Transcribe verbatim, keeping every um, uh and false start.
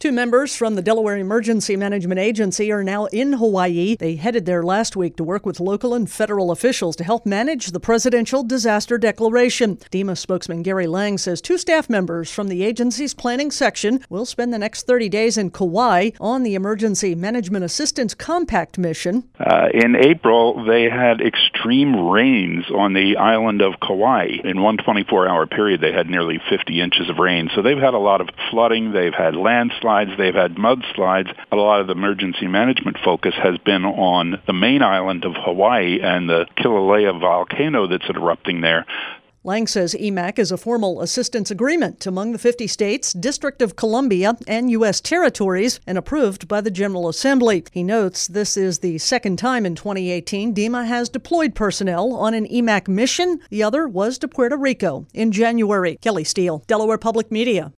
Two members from the Delaware Emergency Management Agency are now in Hawaii. They headed there last week to work with local and federal officials to help manage the presidential disaster declaration. DEMA spokesman Gary Lang says two staff members from the agency's planning section will spend the next thirty days in Kauai on the Emergency Management Assistance Compact mission. Uh, in April, they had extreme rains on the island of Kauai. In one twenty-four hour period, they had nearly fifty inches of rain. So they've had a lot of flooding. They've had landslides. They've had mudslides. A lot of the emergency management focus has been on the main island of Hawaii and the Kilauea volcano that's erupting there. Lang says E M A C is a formal assistance agreement among the fifty states, District of Columbia, and U S territories, and approved by the General Assembly. He notes this is the second time in twenty eighteen DEMA has deployed personnel on an E M A C mission. The other was to Puerto Rico in January. Kelly Steele, Delaware Public Media.